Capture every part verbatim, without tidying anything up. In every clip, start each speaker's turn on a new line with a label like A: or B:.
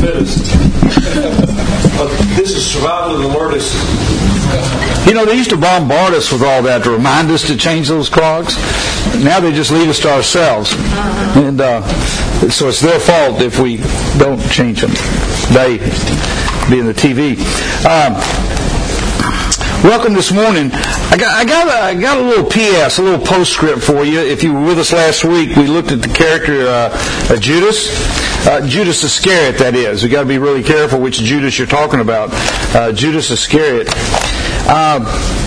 A: citizen. This is survival of the largest.
B: You know, they used to bombard us with all that to remind us to change those clocks. Now they just leave us to ourselves. And uh, so it's their fault if we don't change them. They, being the T V. Um, welcome this morning. I got, I got, a, I got a little P S, a little postscript for you. If you were with us last week, we looked at the character uh, of Judas. Uh, Judas Iscariot, that is. We've got to be really careful which Judas you're talking about. Uh, Judas Iscariot. Uh,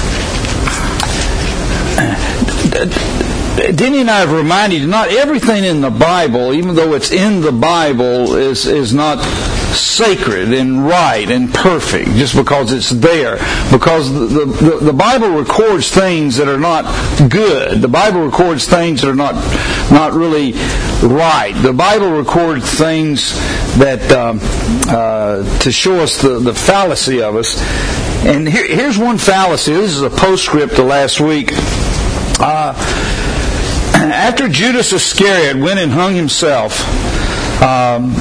B: Denny and I have reminded you, not everything in the Bible, even though it's in the Bible, is, is not sacred and right and perfect just because it's there. Because the, the, the Bible records things that are not good. The Bible records things that are not not really right. The Bible records things that um, uh, to show us the, the fallacy of us. And here, here's one fallacy. This is a postscript to last week. Uh, after Judas Iscariot went and hung himself, um,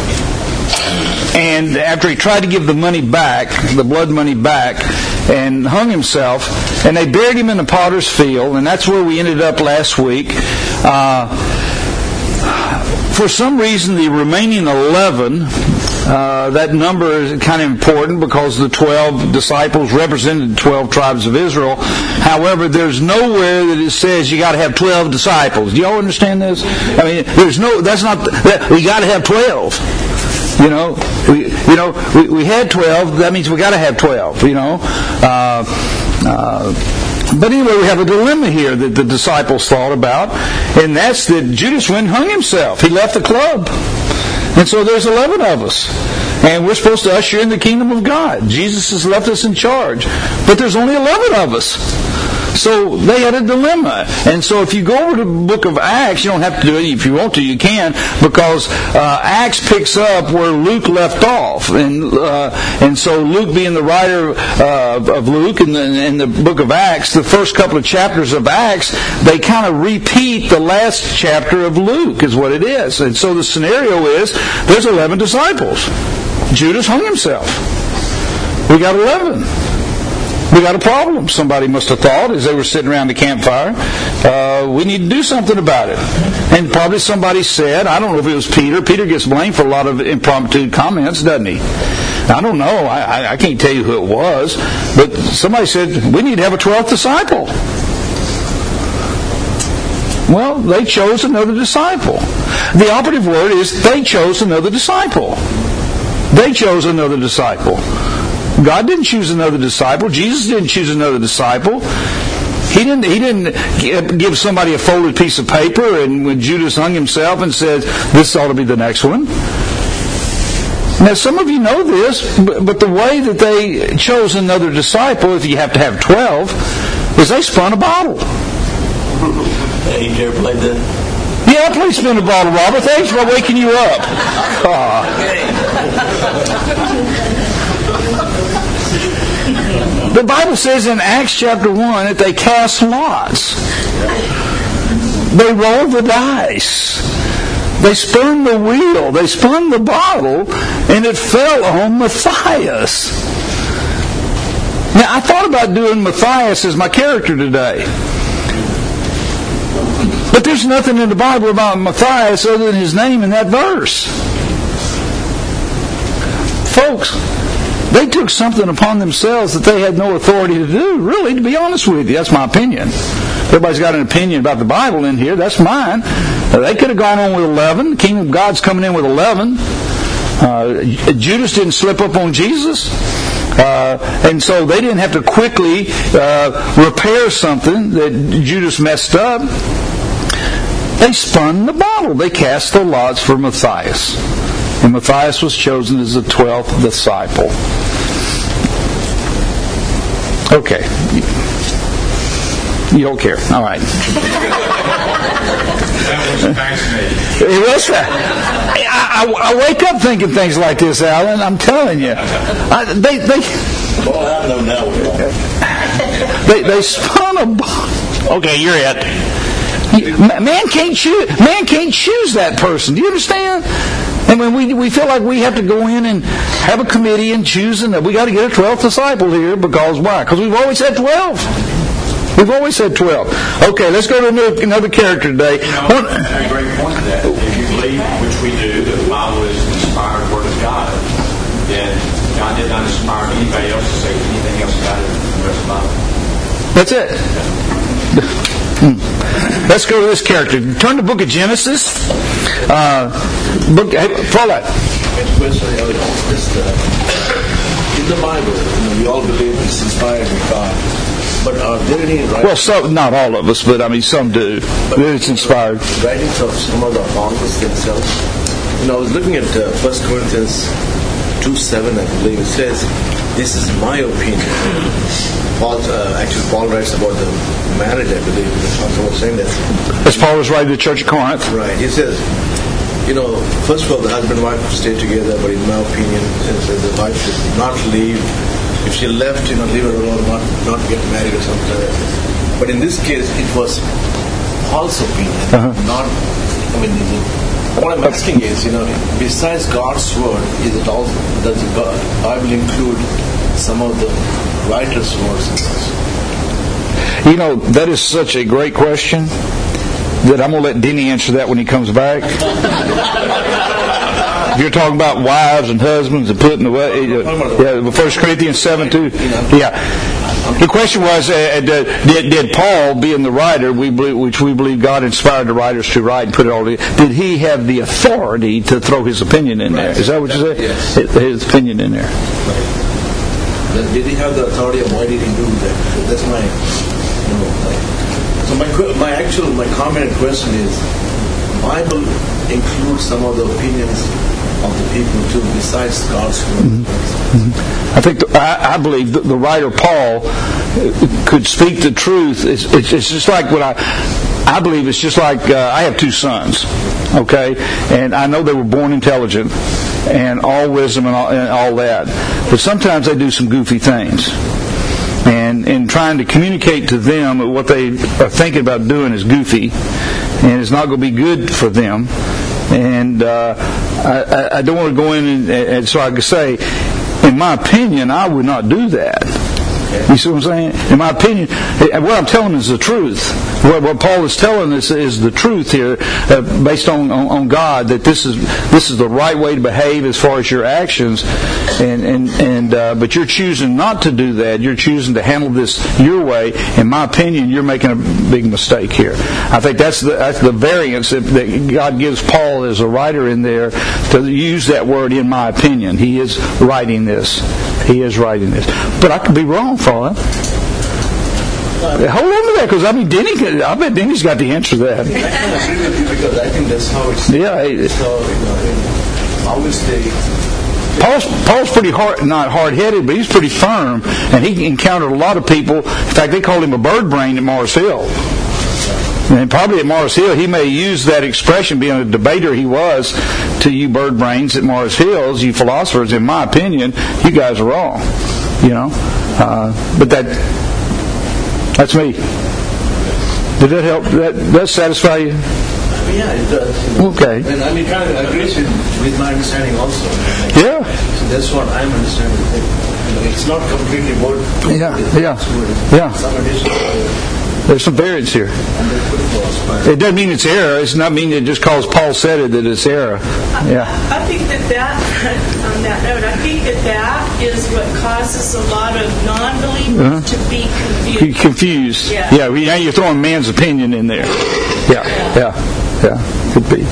B: and after he tried to give the money back, the blood money back, and hung himself, and they buried him in the potter's field, and that's where we ended up last week. Uh, for some reason, the remaining eleven, uh, that number is kind of important because the twelve disciples represented the twelve tribes of Israel. However, there's nowhere that it says you got to have twelve disciples. Do y'all understand this? I mean, there's no. That's not. That, we got to have twelve. You know, we you know we, we had twelve. That means we got to have twelve. You know, uh, uh, but anyway, we have a dilemma here that the disciples thought about, and that's that Judas went and hung himself. He left the club, and so there's eleven of us, and we're supposed to usher in the kingdom of God. Jesus has left us in charge, but there's only eleven of us. So they had a dilemma. And so if you go over to the book of Acts, you don't have to do it. If you want to, you can, because uh, Acts picks up where Luke left off. And uh, and so Luke being the writer uh, of Luke in the, in the book of Acts, the first couple of chapters of Acts, they kind of repeat the last chapter of Luke is what it is. And so the scenario is there's eleven disciples. Judas hung himself. We got eleven. We got a problem, somebody must have thought as they were sitting around the campfire. Uh, we need to do something about it. And probably somebody said, I don't know if it was Peter. Peter gets blamed for a lot of impromptu comments, doesn't he? I don't know. I, I can't tell you who it was. But somebody said, we need to have a twelfth disciple. Well, they chose another disciple. The operative word is they chose another disciple. They chose another disciple. God didn't choose another disciple. Jesus didn't choose another disciple. He didn't, he didn't give somebody a folded piece of paper and when Judas hung himself and said, this ought to be the next one. Now, some of you know this, but the way that they chose another disciple, if you have to have twelve, is they spun a bottle.
C: Hey, you ever played that?
B: Yeah, I played spin a bottle, Robert. Thanks for waking you up. Oh. The Bible says in Acts chapter one that they cast lots. They rolled the dice. They spun the wheel. They spun the bottle, and it fell on Matthias. Now, I thought about doing Matthias as my character today. But there's nothing in the Bible about Matthias other than his name in that verse. Folks, they took something upon themselves that they had no authority to do, really, to be honest with you. That's my opinion. Everybody's got an opinion about the Bible in here. That's mine. They could have gone on with eleven. The kingdom of God's coming in with eleven. Uh, Judas didn't slip up on Jesus. Uh, and so they didn't have to quickly uh, repair something that Judas messed up. They spun the bottle. They cast the lots for Matthias. And Matthias was chosen as the twelfth disciple. Okay. You don't care. All right.
D: That was fascinating.
B: It was fascinating. I, I, I wake up thinking things like this, Alan. I'm telling you. I, they, they,
C: well, I know now.
B: they, they spun a bottle. Okay, you're it. Man can't choose. Man can't choose that person. Do you understand? And when we we feel like we have to go in and have a committee and choose, and that we got to get a twelfth disciple here because why? Because we've always had twelve. We've always had twelve. Okay, let's go to another, another character today.
A: You know, a great point to that. If you believe, which we do, that the Bible is the inspired Word of God, then God did not inspire anybody else to say anything else about it in the rest of the Bible.
B: That's it. Let's go to this character. Turn to the book of Genesis. Uh, book, hey, follow that.
D: Just, uh, in the Bible, you know, we all believe it's inspired by God. But are there any writings?
B: Well, so, not all of us, but I mean some do. But it's inspired.
D: Writings of some of the apostles themselves. You know, I was looking at uh, First Corinthians two seven, I believe. It says, "This is my opinion." Paul, uh, actually, Paul writes about the marriage, I believe. About saying that.
B: As Paul was writing to the Church of Corinth.
D: Right. He says, you know, first of all, the husband and wife stay together, but in my opinion, the wife should not leave. If she left, you know, leave her alone, not not get married or something like that. But in this case, it was Paul's opinion, uh-huh. not. I mean, what I'm asking is, you know, besides God's word, is it all does the Bible include some of the writers' words in this?
B: You know, that is such a great question that I'm going to let Denny answer that when he comes back. If you're talking about wives and husbands and putting away, yeah, First Corinthians seven two, yeah. The question was, uh, did, did Paul, being the writer, we believe, which we believe God inspired the writers to write and put it all together, did he have the authority to throw his opinion in there? Is that what you said?
D: Yes.
B: His opinion in there.
D: Right. Did he have the authority, and why did he do that? That's my, you know, so my my actual my comment and question is, Bible includes some of the opinions of the people too, besides God's word.
B: Mm-hmm. Mm-hmm. I think the, I, I believe the, the writer Paul could speak the truth. It's, it's, it's just like what I I believe. It's just like uh, I have two sons, okay, and I know they were born intelligent and all wisdom and all, and all that, but sometimes they do some goofy things. And in trying to communicate to them what they are thinking about doing is goofy, and it's not going to be good for them. And uh, I, I don't want to go in and, and so I could say, in my opinion, I would not do that. You see what I'm saying? In my opinion, what I'm telling is the truth. What, what Paul is telling us is the truth here, uh, based on, on, on God, that this is this is the right way to behave as far as your actions. And and and uh, but you're choosing not to do that. You're choosing to handle this your way. In my opinion, you're making a big mistake here. I think that's the that's the variance that, that God gives Paul as a writer in there to use that word. In my opinion, he is writing this. He is writing this, but I could be wrong, Father. Hold on to that, because I mean, Denny. I bet Denny's got the answer to that.
D: I agree with you, because I think that's how it's.
B: Yeah.
D: So, you know, obviously.
B: Paul's, Paul's pretty hard, not hard-headed, but he's pretty firm, and he encountered a lot of people. In fact, they called him a bird brain at Mars Hill. And probably at Mars Hill, he may use that expression, being a debater he was, to you bird brains at Mars Hills, you philosophers. In my opinion, you guys are wrong. You know, uh, but that that's me. Did that help? That that satisfy you?
D: Yeah, it does. You know.
B: Okay.
D: And I mean, kind of agrees with, with my understanding also.
B: Yeah.
D: So that's what I'm understanding. You know, it's not completely word.
B: Yeah. Yeah.
D: Word.
B: Yeah.
D: Some additional.
B: There's some variance here. It doesn't mean it's error. It's not mean it just because Paul said it that it's error. Yeah.
E: I think that that, on that note, I think that that is what causes a lot of non-believers uh-huh. to be confused.
B: Confused.
E: Yeah.
B: Yeah. Now you're throwing man's opinion in there. Yeah. Yeah. Yeah. Could be.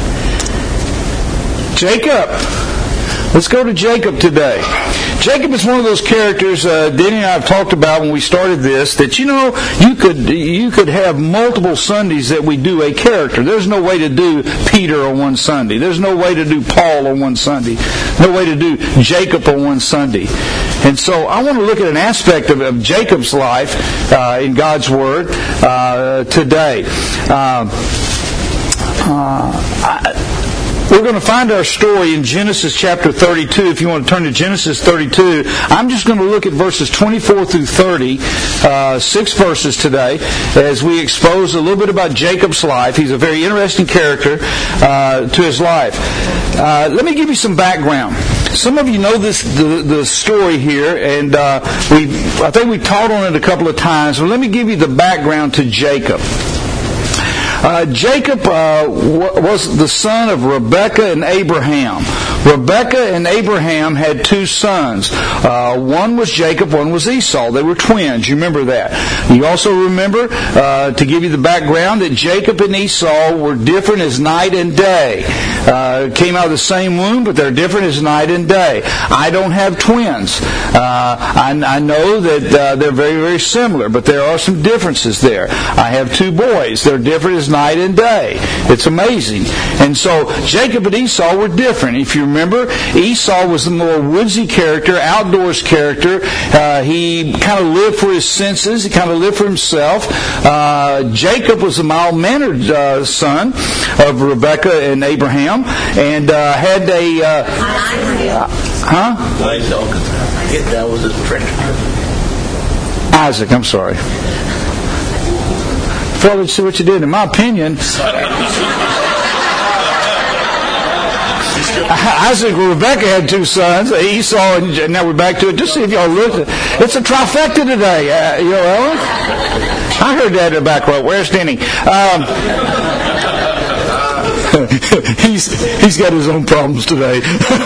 B: Jacob. Let's go to Jacob today. Jacob is one of those characters uh, Denny and I have talked about when we started this, that, you know, you could you could have multiple Sundays that we do a character. There's no way to do Peter on one Sunday. There's no way to do Paul on one Sunday. No way to do Jacob on one Sunday. And so I want to look at an aspect of, of Jacob's life uh, in God's Word uh, today. Uh, uh, I, we're going to find our story in Genesis chapter thirty-two. If you want to turn to Genesis thirty-two, I'm just going to look at verses twenty-four through thirty, uh, six verses today, as we expose a little bit about Jacob's life. He's a very interesting character uh, to his life. Uh, let me give you some background. Some of you know this the, the story here, and uh, we I think we taught on it a couple of times. But let me give you the background to Jacob. Uh, Jacob uh, w- was the son of Rebekah and Abraham. Rebekah and Abraham had two sons. Uh, one was Jacob, one was Esau. They were twins. You remember that. You also remember, uh, to give you the background, that Jacob and Esau were different as night and day. Uh, came out of the same womb, but they're different as night and day. I don't have twins. Uh, I, I know that uh, they're very, very similar, but there are some differences there. I have two boys. They're different as night and day. It's amazing. And so Jacob and Esau were different. If you remember, Esau was the more woodsy character, outdoors character. Uh, he kind of lived for his senses. He kind of lived for himself. Uh, Jacob was the mild-mannered uh, son of Rebekah and Abraham, and uh, had a... Uh, uh, huh?
C: That was his friend.
B: Isaac, I'm sorry. Fellas, see what you did. In my opinion, Isaac and Rebekah had two sons, Esau, and now we're back to it. Just see if y'all look. It's a trifecta today. Uh, you know, Ellen? I heard that in the back row. Where's Denny? Um, he's he's got his own problems today.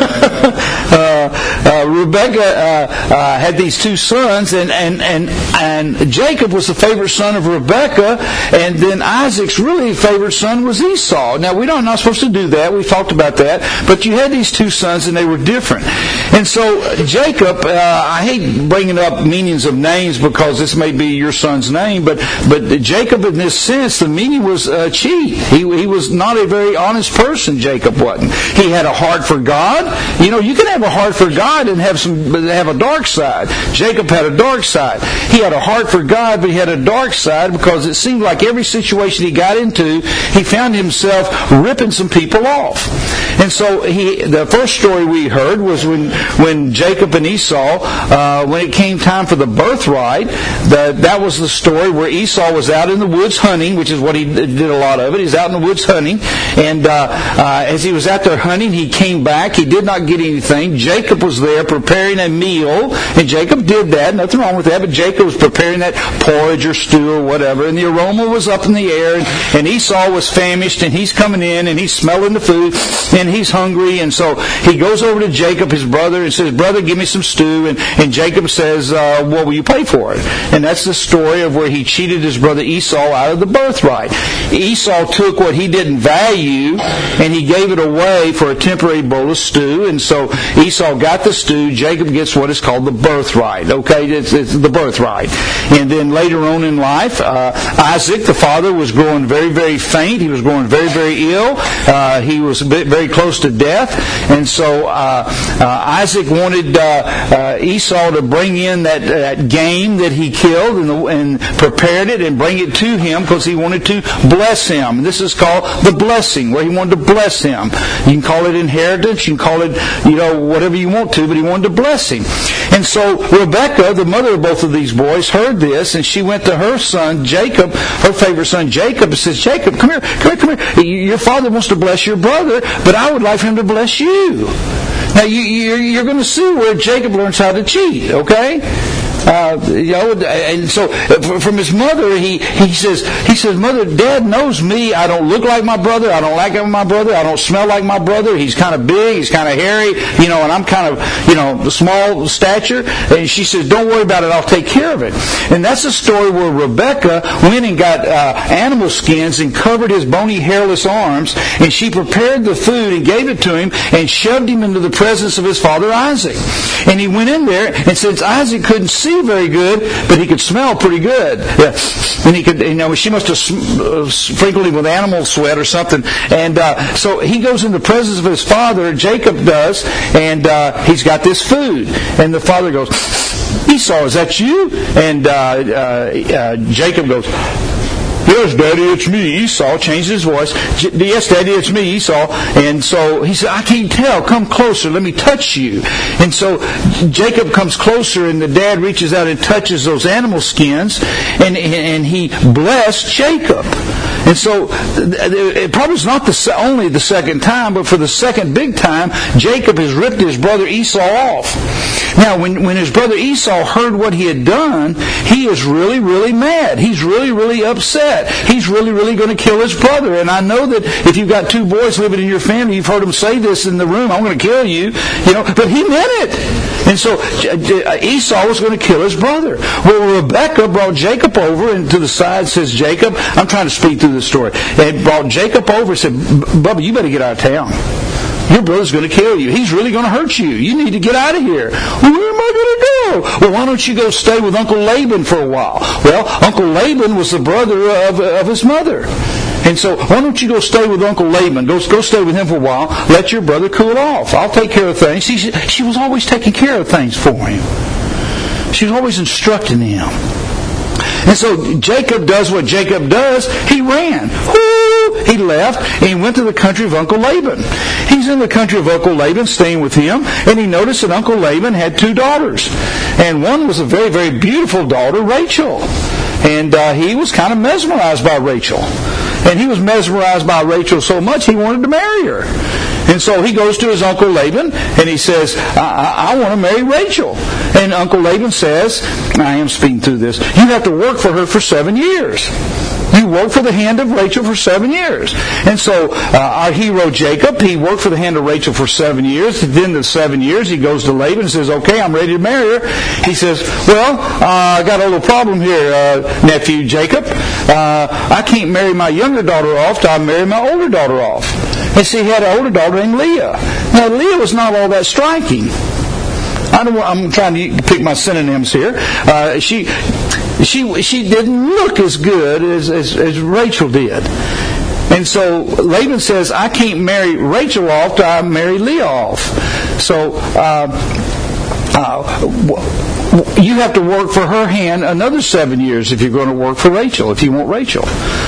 B: uh, uh, Rebekah uh, uh, had these two sons, and, and, and, and Jacob was the favorite son of Rebekah, and then Isaac's really favorite son was Esau. Now, we don't, not supposed to do that. We talked about that. But you had these two sons, and they were different. And so Jacob, uh, I hate bringing up meanings of names because this may be your son's name, but, but Jacob, in this sense, the meaning was uh, cheat. He, he was not a very honest person, Jacob wasn't. He had a heart for God. You know, you can have a heart for God and have some have a dark side. Jacob had a dark side. He had a heart for God, but he had a dark side because it seemed like every situation he got into, he found himself ripping some people off. And so he, the first story we heard was when, when Jacob and Esau, uh, when it came time for the birthright, the, that was the story where Esau was out in the woods hunting, which is what he did a lot of it. He's out in the woods hunting, and uh, uh, as he was out there hunting, he came back. He did not get anything. Jacob was there preparing a meal, and Jacob did that. Nothing wrong with that, but Jacob was preparing that porridge or stew or whatever, and the aroma was up in the air, and, and Esau was famished, and he's coming in, and he's smelling the food, and he's hungry, and so he goes over to Jacob, his brother, and says, "Brother, give me some stew," and, and Jacob says, uh, "What will you pay for it?" And that's the story of where he cheated his brother Esau out of the birthright. Esau took what he didn't value, and he gave it away for a temporary bowl of stew, and so Esau got the stew. Jacob gets what is called the birthright. Okay, it's, it's the birthright. And then later on in life, uh, Isaac, the father, was growing very, very faint. He was growing very, very ill. Uh, he was a bit, very close to death, and so uh, uh, Isaac wanted uh, uh, Esau to bring in that, that game that he killed and, the, and prepared it and bring it to him because he wanted to bless him. And this is called the blessing, where he wanted to bless him. You can call it inheritance, you can call it, you know, whatever you want to, but he wanted to bless him. And so Rebekah, the mother of both of these boys, heard this, and she went to her son Jacob, her favorite son Jacob, and says, "Jacob, come here, come here, come here. Your father wants to bless your brother, but I would like for him to bless you." Now you, you're, you're going to see where Jacob learns how to cheat, okay? Uh, you know, and so from his mother, he, he says, he says, "Mother, Dad knows me. I don't look like my brother. I don't like my brother. I don't smell like my brother. He's kind of big. He's kind of hairy, you know, and I'm kind of, you know, small stature." And she says, "Don't worry about it. I'll take care of it." And that's the story where Rebekah went and got uh, animal skins and covered his bony, hairless arms, and she prepared the food and gave it to him and shoved him into the presence of his father Isaac. And he went in there, and since Isaac couldn't see very good, but he could smell pretty good. Yeah. And he could, you know, she must have sprinkled him with animal sweat or something. And uh, so he goes in the presence of his father, Jacob does, and uh, he's got this food. And the father goes, "Esau, is that you?" And uh, uh, uh, Jacob goes, yes, Daddy, it's me, Esau. Changed his voice. Yes, Daddy, it's me, Esau. And so he said, I can't tell. Come closer. Let me touch you. And so Jacob comes closer, and the dad reaches out and touches those animal skins, and, and he blessed Jacob. And so it probably is not the, only the second time, but for the second big time, Jacob has ripped his brother Esau off. Now, when, when his brother Esau heard what he had done, he is really, really mad. He's really, really upset. He's really, really going to kill his brother. And I know that if you've got two boys living in your family, you've heard them say this in the room, I'm going to kill you. You know, but he meant it. And so Esau was going to kill his brother. Well, Rebekah brought Jacob over and to the side, says, Jacob, I'm trying to speed through the story. They brought Jacob over and said, Bubba, you better get out of town. Your brother's going to kill you. He's really going to hurt you. You need to get out of here. Well, where am I going to go? Well, why don't you go stay with Uncle Laban for a while? Well, Uncle Laban was the brother of, of his mother. And so, why don't you go stay with Uncle Laban? Go, go stay with him for a while. Let your brother cool off. I'll take care of things. She, she was always taking care of things for him. She was always instructing him. And so Jacob does what Jacob does. He ran. Woo! He left and he went to the country of Uncle Laban. He's in the country of Uncle Laban, staying with him, and he noticed that Uncle Laban had two daughters. And one was a very, very beautiful daughter, Rachel. And uh, he was kind of mesmerized by Rachel. And he was mesmerized by Rachel so much he wanted to marry her. And so he goes to his Uncle Laban and he says, I, I, I want to marry Rachel. And Uncle Laban says, I am speaking through this, you have to work for her for seven years. You work for the hand of Rachel for seven years. And so uh, our hero Jacob, he worked for the hand of Rachel for seven years. At the end of seven years, he goes to Laban and says, okay, I'm ready to marry her. He says, well, uh, I got a little problem here, uh, nephew Jacob. Uh, I can't marry my younger daughter off till I marry my older daughter off. And see, he had an older daughter named Leah. Now, Leah was not all that striking. I don't, I'm trying to pick my synonyms here. Uh, she... She she didn't look as good as, as, as Rachel did. And so Laban says, I can't marry Rachel off till I marry Leah off. So uh, uh, you have to work for her hand another seven years if you're going to work for Rachel, if you want Rachel.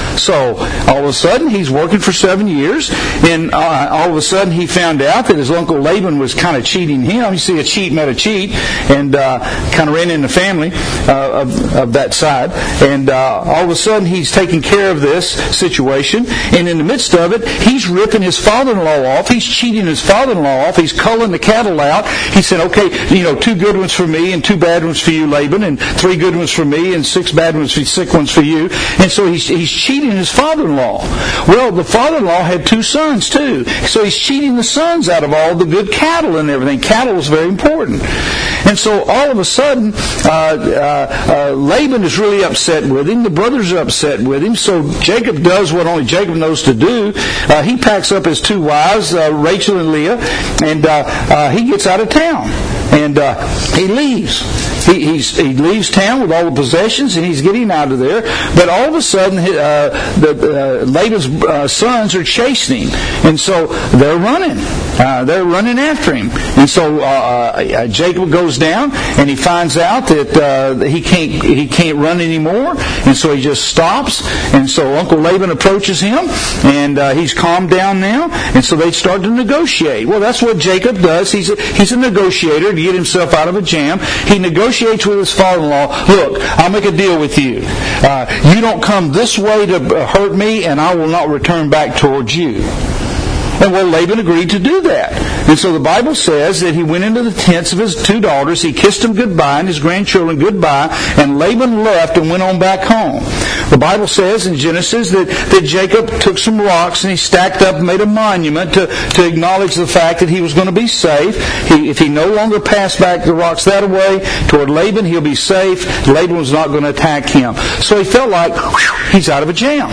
B: So all of a sudden he's working for seven years, and uh, all of a sudden he found out that his Uncle Laban was kind of cheating him. You see, a cheat met a cheat, and uh, kind of ran in the family uh, of, of that side. And uh, all of a sudden he's taking care of this situation, and in the midst of it, he's ripping his father-in-law off. He's cheating his father-in-law off. He's culling the cattle out. He said, okay, you know, two good ones for me and two bad ones for you, Laban, and three good ones for me and six bad ones, six ones for you. And so he's, he's cheating his father-in-law. Well, the father-in-law had two sons too. So he's cheating the sons out of all the good cattle and everything. Cattle was very important. And so all of a sudden, uh, uh, uh, Laban is really upset with him. The brothers are upset with him. So Jacob does what only Jacob knows to do. Uh, he packs up his two wives, uh, Rachel and Leah, and uh, uh, he gets out of town. And uh, he leaves. He, he's, he leaves town with all the possessions, and he's getting out of there. But all of a sudden, uh, the, uh, Laban's uh, sons are chasing him, and so they're running. Uh, they're running after him. And so uh, uh, Jacob goes down, and he finds out that uh, he can't he can't run anymore, and so he just stops. And so Uncle Laban approaches him, and uh, he's calmed down now, and so they start to negotiate. Well, that's what Jacob does. He's a, he's a negotiator to get himself out of a jam. He negotiates with his father-in-law. Look, I'll make a deal with you. Uh, you don't come this way to hurt me, and I will not return back towards you. And well, Laban agreed to do that. And so the Bible says that he went into the tents of his two daughters, he kissed them goodbye and his grandchildren goodbye, and Laban left and went on back home. The Bible says in Genesis that, that Jacob took some rocks and he stacked up and made a monument to, to acknowledge the fact that he was going to be safe. He, if he no longer passed back the rocks that way toward Laban, he'll be safe. Laban was not going to attack him. So he felt like, whew, he's out of a jam.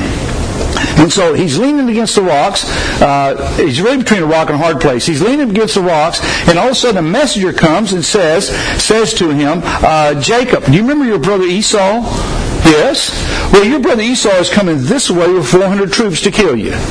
B: And so he's leaning against the rocks. Uh, he's really between a rock and a hard place. He's leaning against the rocks, and all of a sudden a messenger comes and says, says to him, uh, Jacob, do you remember your brother Esau? Yes. Well, your brother Esau is coming this way with four hundred troops to kill you.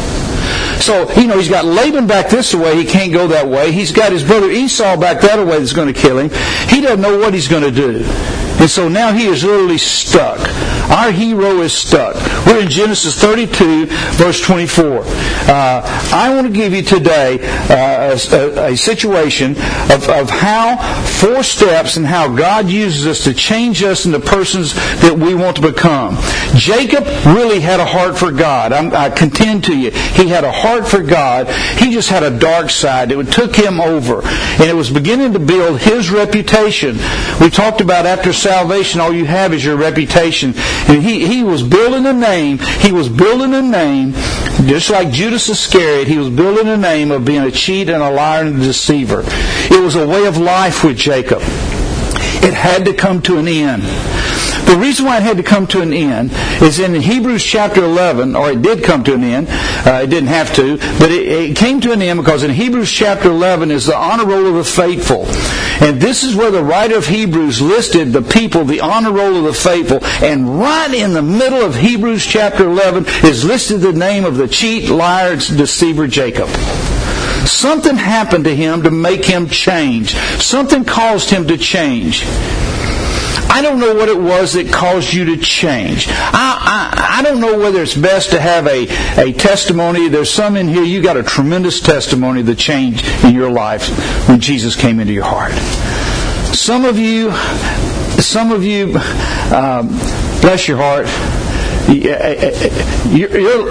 B: So, you know, he's got Laban back this way. He can't go that way. He's got his brother Esau back that way that's going to kill him. He doesn't know what he's going to do. And so now he is literally stuck. Our hero is stuck. We're in Genesis thirty-two, verse twenty-four. Uh, I want to give you today uh, a, a situation of, of how four steps and how God uses us to change us into persons that we want to become. Jacob really had a heart for God. I'm, I contend to you, he had a heart for God. He just had a dark side that took him over. And it was beginning to build his reputation. We talked about after salvation, all you have is your reputation. And he, he was building a name. He was building a name, just like Judas Iscariot, he was building a name of being a cheat and a liar and a deceiver. It was a way of life with Jacob. It had to come to an end. The reason why it had to come to an end is in Hebrews chapter eleven, or it did come to an end. Uh, it didn't have to, but it, it came to an end because in Hebrews chapter eleven is the honor roll of the faithful. And this is where the writer of Hebrews listed the people, the honor roll of the faithful. And right in the middle of Hebrews chapter eleven is listed the name of the cheat, liar, deceiver Jacob. Something happened to him to make him change. Something caused him to change. I don't know what it was that caused you to change. I, I, I don't know whether it's best to have a, a testimony. There's some in here, you got a tremendous testimony of the change in your life when Jesus came into your heart. Some of you, some of you, um, bless your heart, you're, you're,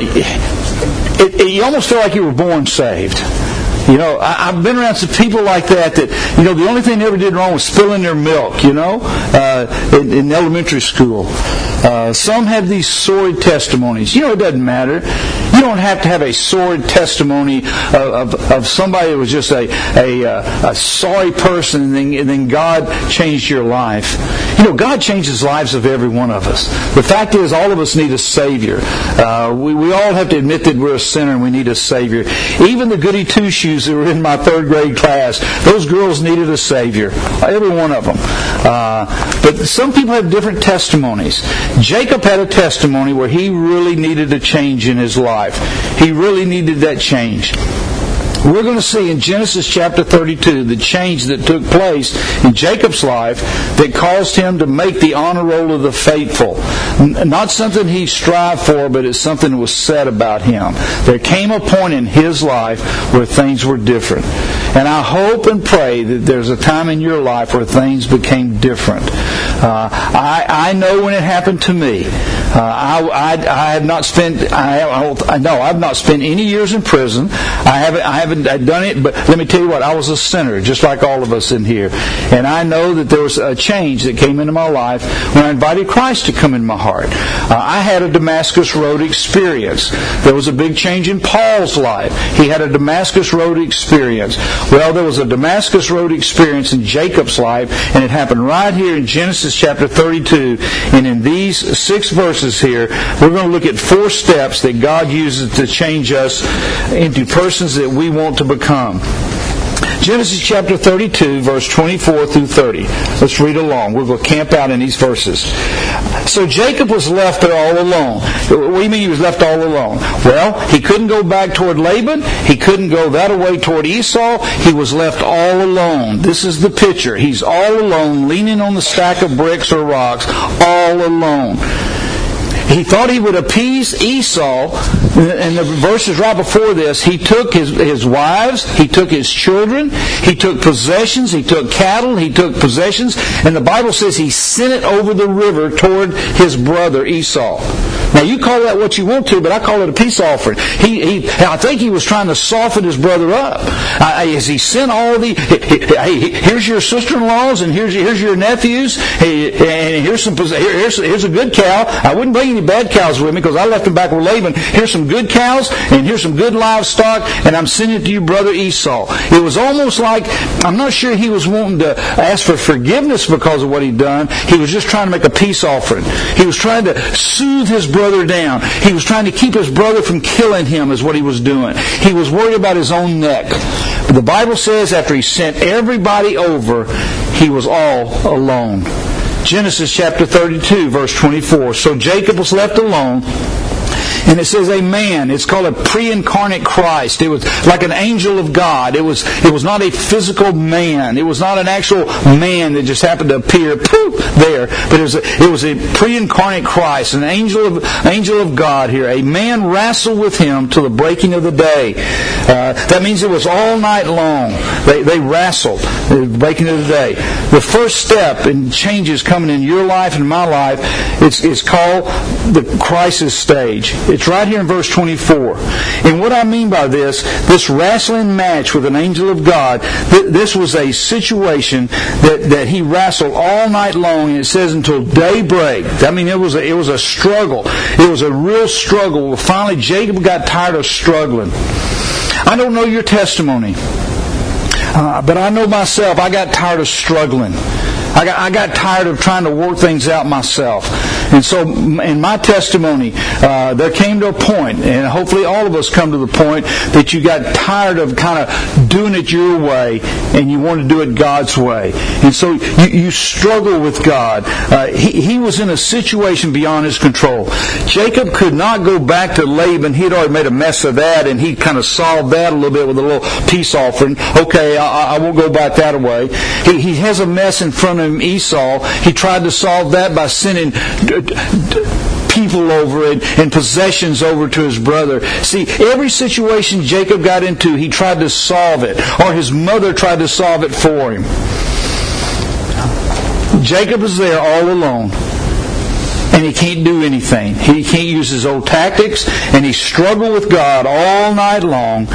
B: it, it, you almost feel like you were born saved. You know, I, I've been around some people like that that, you know, the only thing they ever did wrong was spilling their milk, you know, uh, in, in elementary school. Uh, some have these sordid testimonies. You know, it doesn't matter. You don't have to have a sordid testimony of, of, of somebody that was just a, a, a sorry person and then, and then God changed your life. You know, God changes the lives of every one of us. The fact is, all of us need a Savior. Uh, we, we all have to admit that we're a sinner and we need a Savior. Even the goody two-shoes that were in my third grade class, those girls needed a Savior. Every one of them. Uh, but some people have different testimonies. Jacob had a testimony where he really needed a change in his life. He really needed that change. We're going to see in Genesis chapter thirty-two the change that took place in Jacob's life that caused him to make the honor roll of the faithful. Not something he strived for, but it's something that was said about him. There came a point in his life where things were different. And I hope and pray that there's a time in your life where things became different. Uh, I, I know when it happened to me. Uh, I, I, I have not spent. I, I no, I've not spent any years in prison. I haven't. I haven't done it. But let me tell you what. I was a sinner, just like all of us in here. And I know that there was a change that came into my life when I invited Christ to come in my heart. Uh, I had a Damascus Road experience. There was a big change in Paul's life. He had a Damascus Road experience. Well, there was a Damascus Road experience in Jacob's life, and it happened right here in Genesis chapter thirty-two. And in these six verses here, we're going to look at four steps that God uses to change us into persons that we want to become. Genesis chapter thirty-two, verse twenty-four through thirty. Let's read along. We're going to camp out in these verses. So Jacob was left there all alone. What do you mean he was left all alone? Well, he couldn't go back toward Laban. He couldn't go that way toward Esau. He was left all alone. This is the picture. He's all alone, leaning on the stack of bricks or rocks, all alone. He thought he would appease Esau, and the verses right before this, he took his, his wives, he took his children, he took possessions, he took cattle, he took possessions, and the Bible says he sent it over the river toward his brother Esau. Now you call that what you want to, but I call it a peace offering. He, he, I think he was trying to soften his brother up. Uh, as he sent all the, hey, here's your sister-in-laws, and here's here's your nephews, hey, and here's some, here's here's a good cow. I wouldn't bring any bad cows with me because I left them back with Laban. Here's some good cows, and here's some good livestock, and I'm sending it to you, brother Esau. It was almost like, I'm not sure he was wanting to ask for forgiveness because of what he'd done. He was just trying to make a peace offering. He was trying to soothe his brother down. He was trying to keep his brother from killing him is what he was doing. He was worried about his own neck. But the Bible says after he sent everybody over, he was all alone. Genesis chapter thirty-two, verse twenty-four. So Jacob was left alone, And it says a man. It's called a pre-incarnate Christ. It was like an angel of God. It was it was not a physical man. It was not an actual man that just happened to appear poof, there. But it was a, it was a pre-incarnate Christ, an angel of angel of God here. A man wrestled with him till the breaking of the day. Uh, that means it was all night long. They they wrestled, the breaking of the day. The first step in changes coming in your life and my life, it's it's called the crisis stage. It's right here in verse twenty-four. And what I mean by this, this wrestling match with an angel of God, th- this was a situation that, that he wrestled all night long, and it says until daybreak. I mean, it was a, it was a struggle. It was a real struggle. Well, finally, Jacob got tired of struggling. I don't know your testimony, uh, but I know myself. I got tired of struggling. I got, I got tired of trying to work things out myself. And so in my testimony, uh, there came to a point, and hopefully all of us come to the point, that you got tired of kind of doing it your way, and you want to do it God's way. And so you, you struggle with God. Uh, he, he was in a situation beyond his control. Jacob could not go back to Laban. He'd already made a mess of that, and he kind of solved that a little bit with a little peace offering. Okay, I, I won't go back that way. He, he has a mess in front of him, Esau. He tried to solve that by sending people over and, and possessions over to his brother. See, every situation Jacob got into, he tried to solve it, or his mother tried to solve it for him. Jacob is there all alone, and he can't do anything. He can't use his old tactics, and he struggled with God all night long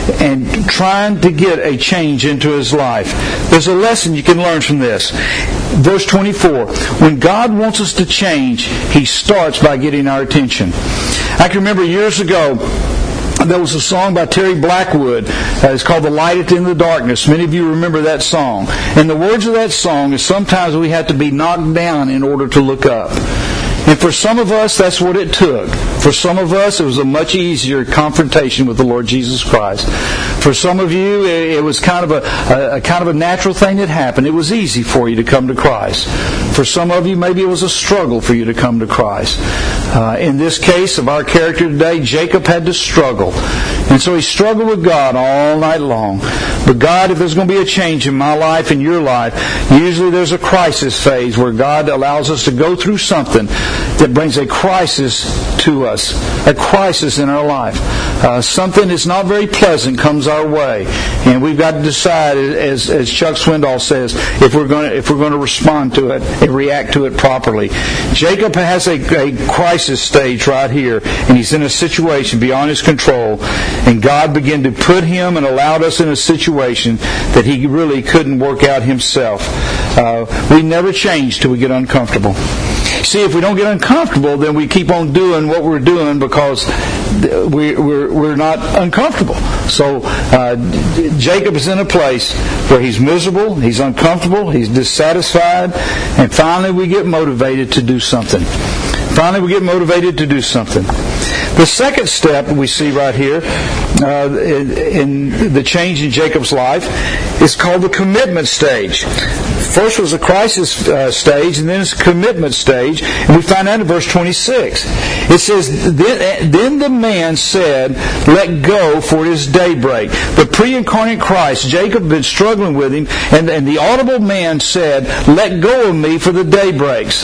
B: and trying to get a change into his life. There's a lesson you can learn from this. Verse twenty-four, when God wants us to change, He starts by getting our attention. I can remember years ago, there was a song by Terry Blackwood. Uh, it's called The Light at the End of the Darkness. Many of you remember that song. And the words of that song is sometimes we have to be knocked down in order to look up. And for some of us, that's what it took. For some of us, it was a much easier confrontation with the Lord Jesus Christ. For some of you, it was kind of a, a, a kind of a natural thing that happened. It was easy for you to come to Christ. For some of you, maybe it was a struggle for you to come to Christ. Uh, in this case of our character today, Jacob had to struggle. And so he struggled with God all night long. But God, if there's going to be a change in my life and your life, usually there's a crisis phase where God allows us to go through something that brings a crisis to us, a crisis in our life. Uh, something that's not very pleasant comes our way, and we've got to decide, as as Chuck Swindoll says, if we're going to if we're going to respond to it and react to it properly. Jacob has a, a crisis stage right here, and he's in a situation beyond his control, and God began to put him and allowed us in a situation that he really couldn't work out himself. Uh, we never change till we get uncomfortable. See, if we don't get uncomfortable, then we keep on doing what we're doing because we, we're, we're not uncomfortable. So uh, Jacob is in a place where he's miserable, he's uncomfortable, he's dissatisfied, and finally we get motivated to do something. Finally we get motivated to do something. The second step we see right here uh, in, in the change in Jacob's life is called the commitment stage. First was a crisis uh, stage, and then it's a commitment stage. And we find out in verse twenty-six. It says, then, then the man said, let go, for it is daybreak. The pre-incarnate Christ, Jacob had been struggling with him, and, and the audible man said, let go of me, for the day breaks.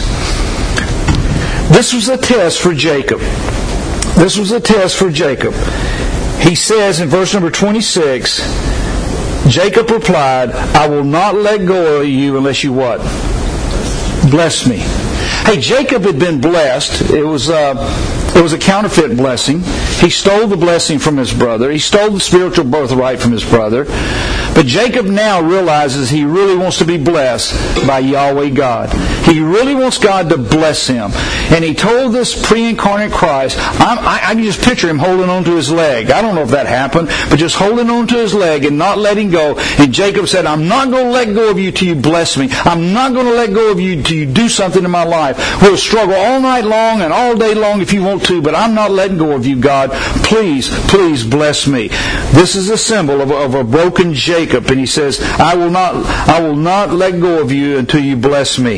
B: This was a test for Jacob. This was a test for Jacob. He says in verse number twenty-six, Jacob replied, I will not let go of you unless you what? Bless me. Hey, Jacob had been blessed. It was uh, it was a counterfeit blessing. He stole the blessing from his brother. He stole the spiritual birthright from his brother. But Jacob now realizes he really wants to be blessed by Yahweh God. He really wants God to bless him. And he told this pre-incarnate Christ, I'm, I, I can just picture him holding on to his leg. I don't know if that happened, but just holding on to his leg and not letting go. And Jacob said, I'm not going to let go of you till you bless me. I'm not going to let go of you till you do something in my life. We'll struggle all night long and all day long if you want to, but I'm not letting go of you, God. Please, please bless me. This is a symbol of, of a broken Jacob. And he says, I will not, I will not let go of you until you bless me.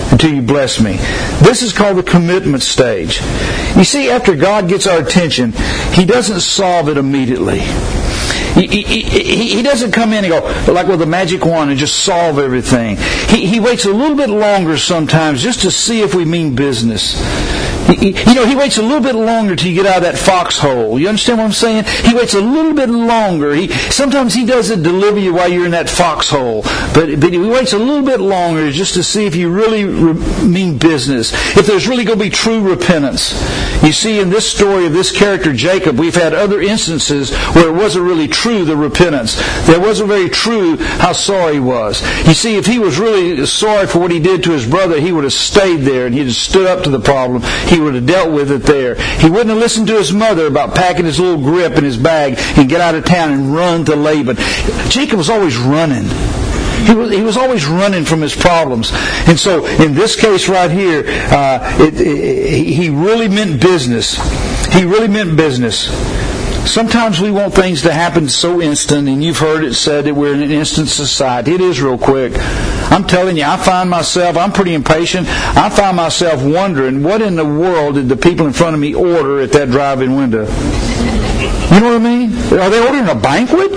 B: until you bless me. This is called the commitment stage. You see, after God gets our attention, He doesn't solve it immediately. He, he, he, he doesn't come in and go, like with a magic wand, and just solve everything. He, he waits a little bit longer sometimes just to see if we mean business. He, he, you know, He waits a little bit longer till you get out of that foxhole. You understand what I'm saying? He waits a little bit longer. He, sometimes He doesn't deliver you while you're in that foxhole. But, but He waits a little bit longer just to see if you really re- mean business. If there's really going to be true repentance. You see, in this story of this character, Jacob, we've had other instances where it wasn't really true, the repentance. There wasn't very true how sorry he was. You see, if he was really sorry for what he did to his brother, he would have stayed there and he'd have stood up to the problem. He would have dealt with it there. He wouldn't have listened to his mother about packing his little grip in his bag and get out of town and run to Laban. Jacob was always running. He was, he was always running from his problems. And so, in this case right here, uh, it, it, he really meant business. He really meant business. Sometimes we want things to happen so instant, and you've heard it said that we're in an instant society. It is real quick. I'm telling you, I find myself, I'm pretty impatient, I find myself wondering, what in the world did the people in front of me order at that drive-in window? You know what I mean? Are they ordering a banquet?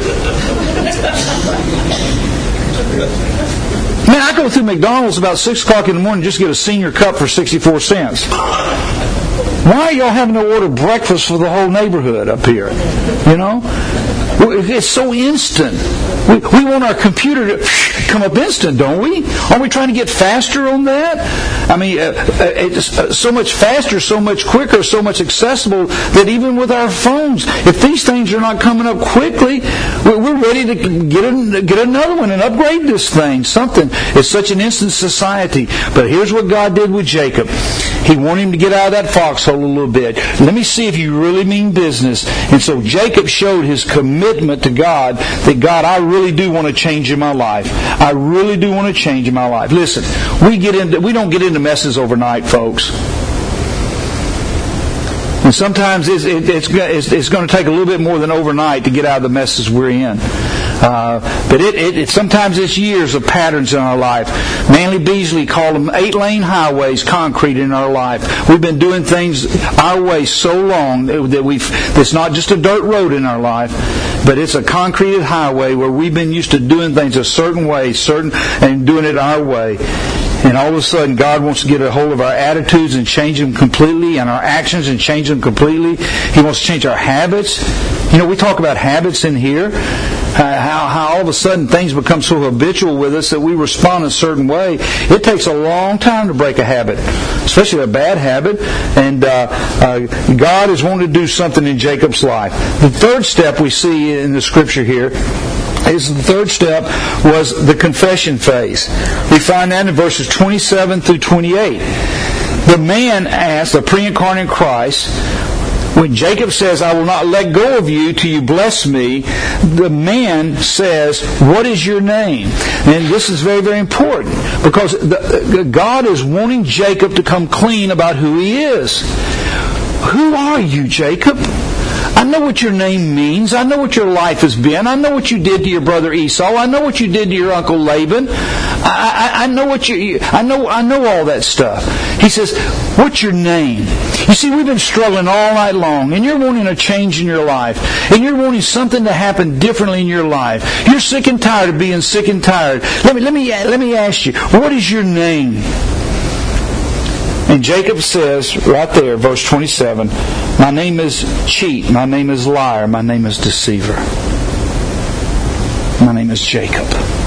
B: Man, I go through McDonald's about six o'clock in the morning just to get a senior cup for sixty-four cents. Why are y'all having to order breakfast for the whole neighborhood up here? You know? It's so instant. We, we want our computer to come up instant, don't we? Aren't we trying to get faster on that? I mean, uh, it's uh, so much faster, so much quicker, so much accessible that even with our phones, if these things are not coming up quickly, we're ready to get a, get another one and upgrade this thing. Something. It's such an instant society. But here's what God did with Jacob. He wanted him to get out of that foxhole a little bit. Let me see if you really mean business. And so Jacob showed his commitment to God, that God, I really do want to change in my life. I really do want to change in my life. Listen, we get into we don't get into messes overnight, folks. And sometimes it's, it, it's, it's, it's going to take a little bit more than overnight to get out of the messes we're in. Uh, but it, it, it sometimes it's years of patterns in our life. Manly Beasley called them eight-lane highways, concrete in our life. We've been doing things our way so long that we've. It's not just a dirt road in our life, but it's a concreted highway where we've been used to doing things a certain way, certain, and doing it our way. And all of a sudden, God wants to get a hold of our attitudes and change them completely, and our actions and change them completely. He wants to change our habits. You know, we talk about habits in here. Uh, how, how all of a sudden things become so habitual with us that we respond a certain way. It takes a long time to break a habit, especially a bad habit. And uh, uh, God is wanting to do something in Jacob's life. The third step we see in the scripture here is the third step was the confession phase. We find that in verses twenty-seven through twenty-eight. The man asked, the pre-incarnate Christ, when Jacob says, I will not let go of you till you bless me, the man says, what is your name? And this is very, very important because the, God is wanting Jacob to come clean about who he is. Who are you, Jacob? I know what your name means. I know what your life has been. I know what you did to your brother Esau. I know what you did to your uncle Laban. I, I, I know what you. I know. I know all that stuff. He says, "What's your name?" You see, we've been struggling all night long, and you're wanting a change in your life, and you're wanting something to happen differently in your life. You're sick and tired of being sick and tired. Let me let me let me ask you, what is your name? And Jacob says, right there, verse twenty-seven, my name is cheat, my name is liar, my name is deceiver. My name is Jacob.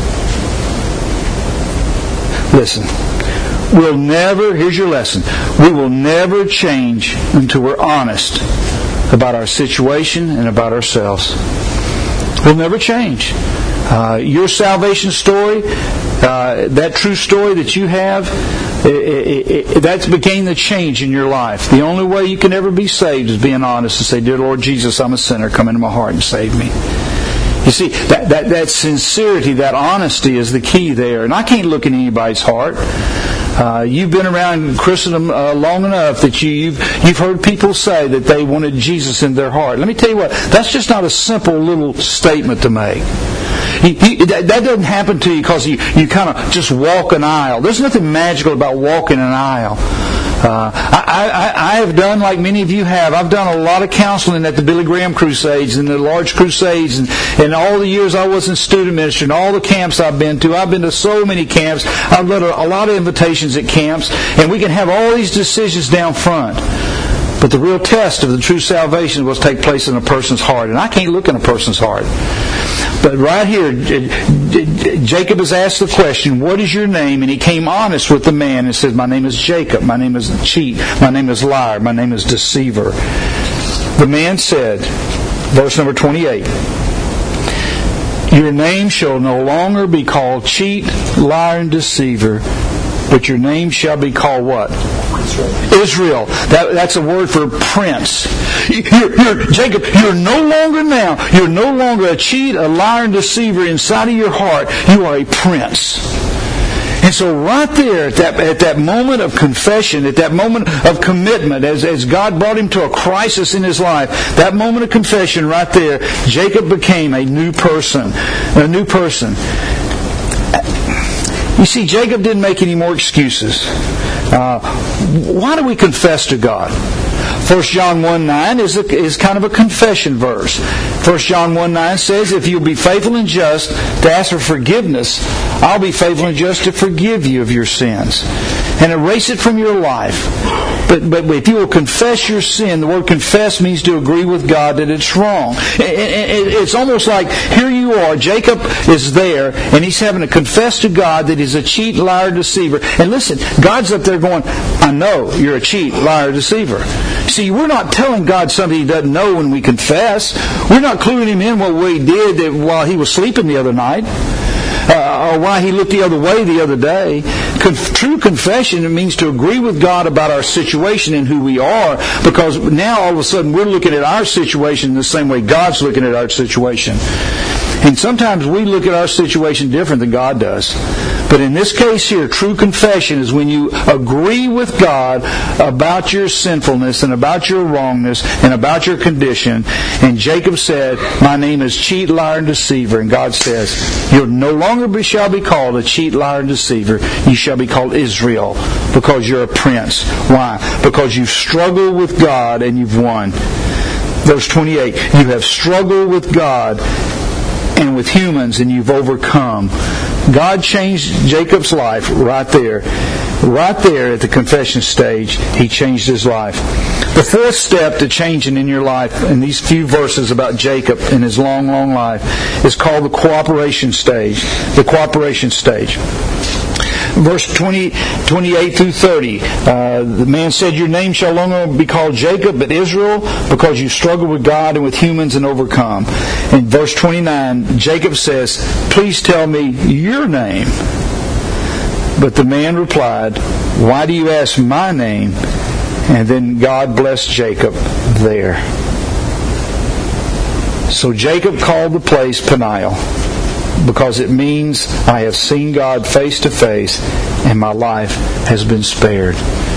B: Listen, we'll never, here's your lesson, we will never change until we're honest about our situation and about ourselves. We'll never change. Uh, your salvation story, uh, that true story that you have, it, it, it, that's became the change in your life. The only way you can ever be saved is being honest and say, Dear Lord Jesus, I'm a sinner. Come into my heart and save me. You see, that, that, that sincerity, that honesty is the key there. And I can't look in anybody's heart. Uh, you've been around Christendom uh, long enough that you, you've you've heard people say that they wanted Jesus in their heart. Let me tell you what, that's just not a simple little statement to make. he, he, that, that doesn't happen to you because you, you kind of just walk an aisle. There's nothing magical about walking an aisle. Uh, I, I, I have done, like many of you have, I've done a lot of counseling at the Billy Graham crusades and the large crusades, and, and all the years I was in student ministry and all the camps I've been to. I've been to so many camps. I've led a, a lot of invitations at camps, and we can have all these decisions down front. But the real test of the true salvation will take place in a person's heart. And I can't look in a person's heart. But right here, Jacob is asked the question, what is your name? And he came honest with the man and said, my name is Jacob. My name is cheat. My name is liar. My name is deceiver. The man said, verse number twenty-eight, your name shall no longer be called cheat, liar, and deceiver, but your name shall be called what? Israel. That, that's a word for prince. You're, you're, Jacob, you're no longer now, you're no longer a cheat, a liar, and deceiver inside of your heart. You are a prince. And so right there, at that, at that moment of confession, at that moment of commitment, as, as God brought him to a crisis in his life, that moment of confession right there, Jacob became a new person. A new person. You see, Jacob didn't make any more excuses. Uh, why do we confess to God? First John one nine is, a, is kind of a confession verse. First John one nine says, if you'll be faithful and just to ask for forgiveness, I'll be faithful and just to forgive you of your sins and erase it from your life. But, but if you will confess your sin, the word confess means to agree with God that it's wrong. It's almost like here you are, Jacob is there, and he's having to confess to God that he's a cheat, liar, deceiver. And listen, God's up there going, I know you're a cheat, liar, deceiver. See, we're not telling God something he doesn't know when we confess. We're not cluing him in what we did while he was sleeping the other night. Uh, or why he looked the other way the other day. Conf- true confession, it means to agree with God about our situation and who we are, because now all of a sudden we're looking at our situation the same way God's looking at our situation. And sometimes we look at our situation different than God does. But in this case here, true confession is when you agree with God about your sinfulness and about your wrongness and about your condition. And Jacob said, my name is cheat, liar, and deceiver. And God says, you no longer be, shall be called a cheat, liar, and deceiver. You shall be called Israel, because you're a prince. Why? Because you've struggled with God and you've won. Verse twenty-eight, you have struggled with God and with humans, and you've overcome. God changed Jacob's life right there. Right there at the confession stage, he changed his life. The fourth step to changing in your life, in these few verses about Jacob and his long, long life, is called the cooperation stage. The cooperation stage. Verse twenty, twenty-eight through thirty. Uh, the man said, your name shall no longer be called Jacob, but Israel, because you struggle with God and with humans and overcome. In verse twenty-nine, Jacob says, please tell me your name. But the man replied, why do you ask my name? And then God blessed Jacob there. So Jacob called the place Peniel, because it means I have seen God face to face and my life has been spared.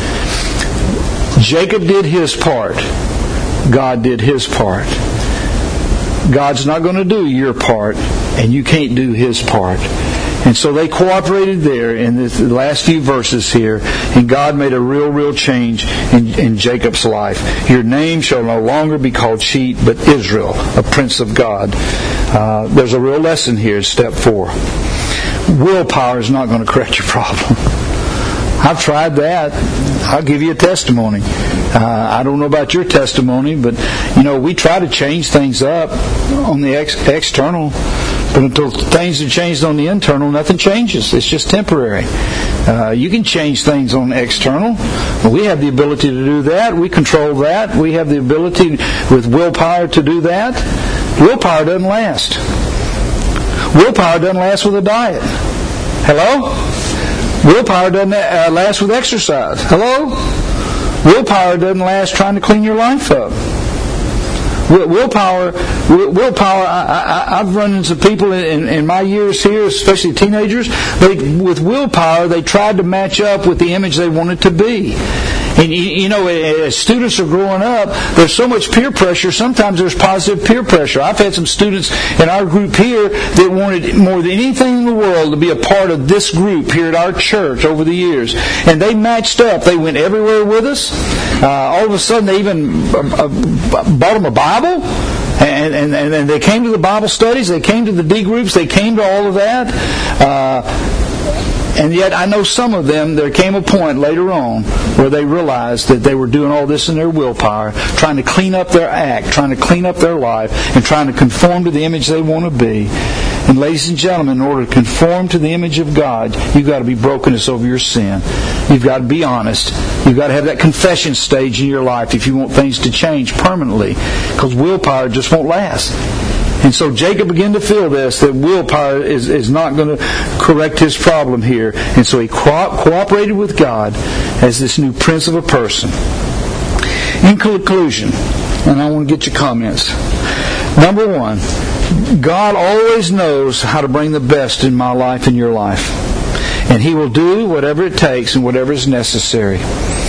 B: Jacob did his part. God did his part. God's not going to do your part, and you can't do his part. And so they cooperated there in the last few verses here, and God made a real, real change in, in Jacob's life. Your name shall no longer be called cheat, but Israel, a prince of God. Uh, there's a real lesson here, step four. Willpower is not going to correct your problem. I've tried that. I'll give you a testimony. Uh, I don't know about your testimony, but you know, we try to change things up on the ex- external. But until things are changed on the internal, nothing changes. It's just temporary. Uh, you can change things on the external. We have the ability to do that. We control that. We have the ability with willpower to do that. Willpower doesn't last. Willpower doesn't last with a diet. Hello? Willpower doesn't uh, last with exercise. Hello? Willpower doesn't last trying to clean your life up. Willpower, willpower. I, I, I've run into people in, in my years here, especially teenagers. They, with willpower, they tried to match up with the image they wanted to be. And you know, as students are growing up, there's so much peer pressure. Sometimes there's positive peer pressure. I've had some students in our group here that wanted more than anything in the world to be a part of this group here at our church over the years. And they matched up. They went everywhere with us. Uh, all of a sudden, they even uh, bought them a Bible. And, and, and they came to the Bible studies. They came to the D groups. They came to all of that. Uh, And yet I know some of them, there came a point later on where they realized that they were doing all this in their willpower, trying to clean up their act, trying to clean up their life, and trying to conform to the image they want to be. And ladies and gentlemen, in order to conform to the image of God, you've got to be brokenness over your sin. You've got to be honest. You've got to have that confession stage in your life if you want things to change permanently, because willpower just won't last. And so Jacob began to feel this, that willpower is, is not going to correct his problem here. And so he co- cooperated with God as this new prince of a person. In conclusion, and I want to get your comments. Number one, God always knows how to bring the best in my life and your life. And He will do whatever it takes and whatever is necessary.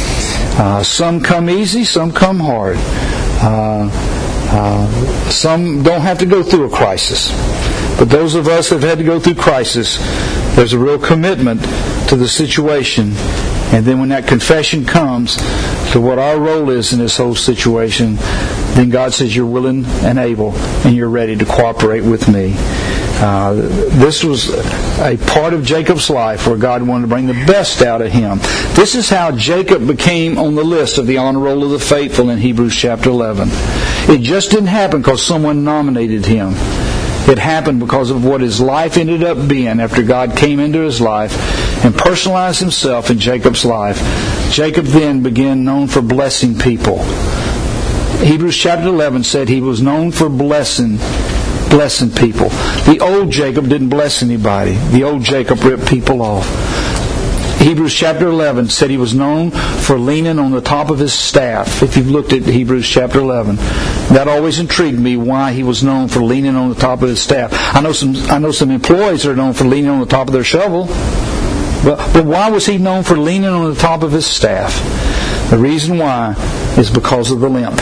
B: Uh, some come easy, some come hard. Uh, Uh, some don't have to go through a crisis. But those of us that have had to go through crisis, there's a real commitment to the situation. And then when that confession comes to what our role is in this whole situation, then God says you're willing and able and you're ready to cooperate with me. Uh, this was a part of Jacob's life where God wanted to bring the best out of him. This is how Jacob became on the list of the honor roll of the faithful in Hebrews chapter eleven. It just didn't happen because someone nominated him. It happened because of what his life ended up being after God came into his life and personalized himself in Jacob's life. Jacob then began known for blessing people. Hebrews chapter eleven said he was known for blessing blessing people. The old Jacob didn't bless anybody. The old Jacob ripped people off. Hebrews chapter eleven said he was known for leaning on the top of his staff. If you've looked at Hebrews chapter eleven, that always intrigued me why he was known for leaning on the top of his staff. I know some I know some employees are known for leaning on the top of their shovel. But, but why was he known for leaning on the top of his staff? The reason why is because of the limp.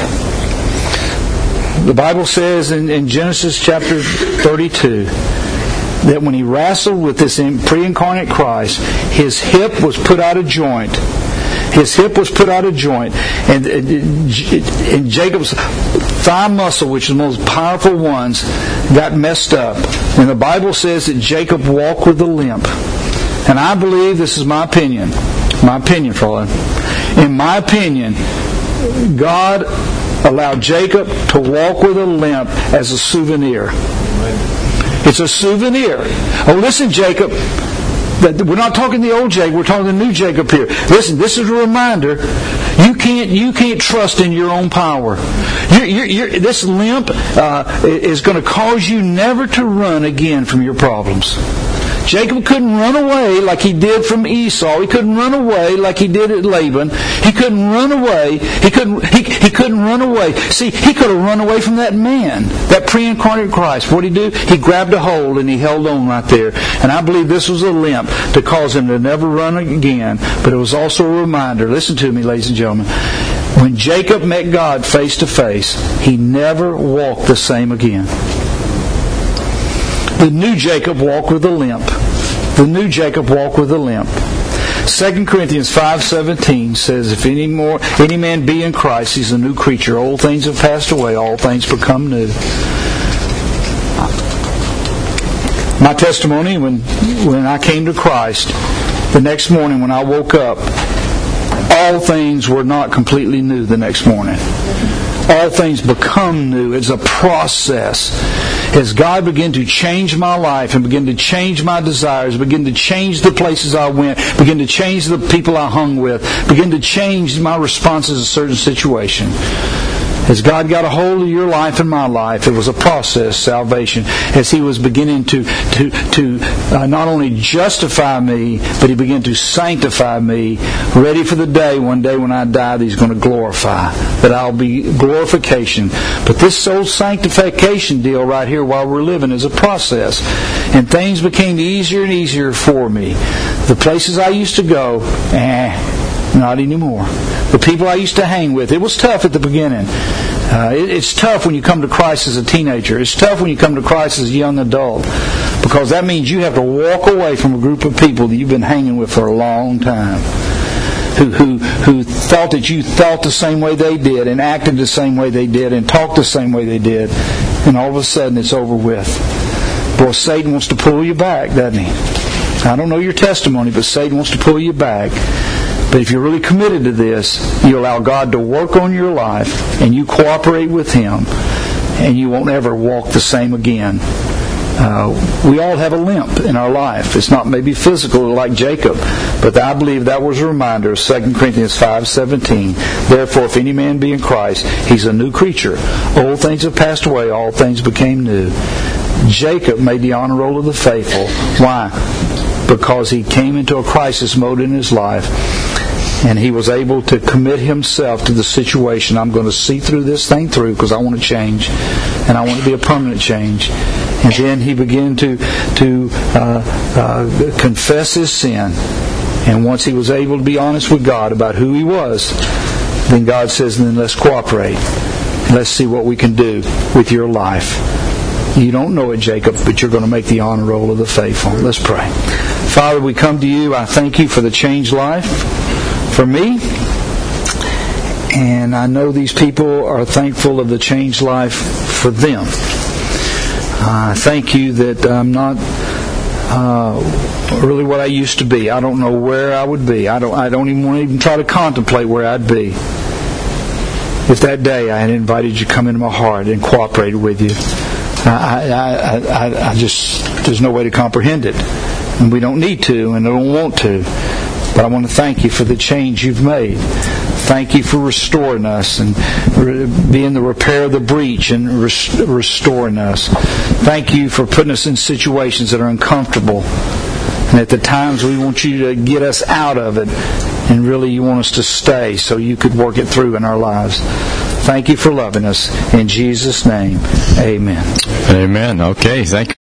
B: The Bible says in, in Genesis chapter thirty-two that when he wrestled with this pre-incarnate Christ, his hip was put out of joint. His hip was put out of joint. And, and Jacob's thigh muscle, which is the most powerful ones, got messed up. And the Bible says that Jacob walked with a limp. And I believe, this is my opinion, my opinion, fella. In my opinion, God allowed Jacob to walk with a limp as a souvenir. It's a souvenir. Oh, listen, Jacob. We're not talking the old Jacob. We're talking the new Jacob here. Listen, this is a reminder. You can't you can't trust in your own power. You're, you're, you're, this limp uh, is going to cause you never to run again from your problems. Jacob couldn't run away like he did from Esau. He couldn't run away like he did at Laban. He couldn't run away. He couldn't. He, he couldn't run away. See, he could have run away from that man, that pre-incarnate Christ. What did he do? He grabbed a hold and he held on right there. And I believe this was a limp to cause him to never run again. But it was also a reminder. Listen to me, ladies and gentlemen. When Jacob met God face to face, he never walked the same again. The new Jacob walked with a limp. The new Jacob walked with a limp. Second Corinthians five seventeen says, if any more any man be in Christ, he's a new creature. Old things have passed away, all things become new. My testimony, when when I came to Christ, the next morning when I woke up, all things were not completely new the next morning. All things become new. It's a process. As God began to change my life and begin to change my desires, begin to change the places I went, begin to change the people I hung with, begin to change my responses to certain situations. As God got a hold of your life and my life, it was a process, salvation, as He was beginning to to to uh, not only justify me, but He began to sanctify me, ready for the day, one day when I die, that He's going to glorify, that I'll be glorification. But this old sanctification deal right here while we're living is a process. And things became easier and easier for me. The places I used to go, eh, not anymore. The people I used to hang with, it was tough at the beginning. Uh, it, it's tough when you come to Christ as a teenager. It's tough when you come to Christ as a young adult. Because that means you have to walk away from a group of people that you've been hanging with for a long time. Who, who, who thought that you thought the same way they did, and acted the same way they did, and talked the same way they did. And all of a sudden it's over with. Boy, Satan wants to pull you back, doesn't he? I don't know your testimony, but Satan wants to pull you back. But if you're really committed to this, you allow God to work on your life, and you cooperate with Him, and you won't ever walk the same again. Uh, we all have a limp in our life. It's not maybe physical like Jacob, but I believe that was a reminder of Second Corinthians five seventeen. Therefore, if any man be in Christ, he's a new creature. Old things have passed away, all things became new. Jacob made the honor roll of the faithful. Why? Because he came into a crisis mode in his life, and he was able to commit himself to the situation. I'm going to see through this thing through because I want to change, and I want to be a permanent change. And then he began to to uh, uh, confess his sin. And once he was able to be honest with God about who he was, then God says, then let's cooperate. Let's see what we can do with your life. You don't know it, Jacob, but you're going to make the honor roll of the faithful. Let's pray. Father, we come to you. I thank you for the changed life for me. And I know these people are thankful of the changed life for them. I uh, thank you that I'm not uh, really what I used to be. I don't know where I would be. I don't. I don't even want to even try to contemplate where I'd be if that day I had invited you to come into my heart and cooperated with you. I, I, I, I just there's no way to comprehend it, and we don't need to, and I don't want to. But I want to thank you for the change you've made. Thank you for restoring us and being the repair of the breach and restoring us. Thank you for putting us in situations that are uncomfortable. And at the times we want you to get us out of it, and really you want us to stay so you could work it through in our lives. Thank you for loving us. In Jesus' name, amen.
F: Amen. Okay, thank you.